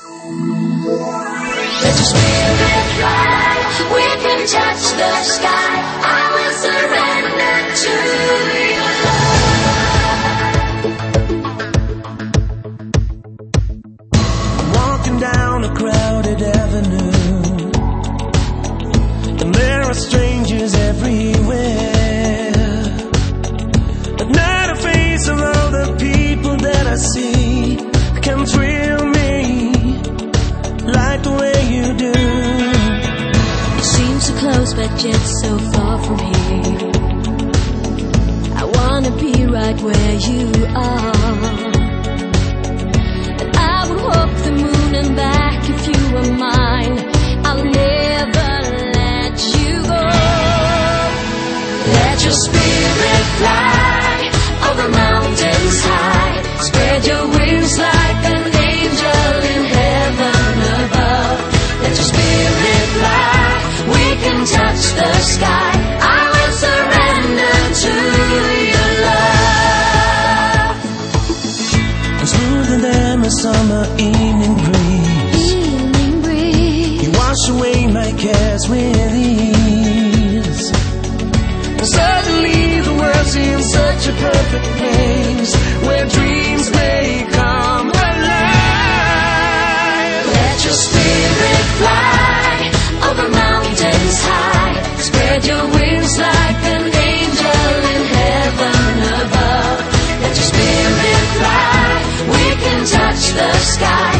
Let your spirit fly, we can touch the sky. I will surrender to your love. Walking down a crowded avenue, and there are strangers everywhere, but not a face of all the people that I see can thrill me like the way you do. You seem so close but yet so far from here. I wanna be right where you are, and I would walk the moon and back if you were mine. I'll never let you go. Let your spirit fly over mountains high. Spread your wings like an angel in heaven above. Let your spirit fly, we can touch the sky. I will surrender to your love. I'm smoother than a summer evening breeze. You wash away my cares with ease. And suddenly the world seems such a perfect place where dreams may come alive. Let your spirit fly over mountains high. Spread your wings like an angel in heaven above. Let your spirit fly, we can touch the sky.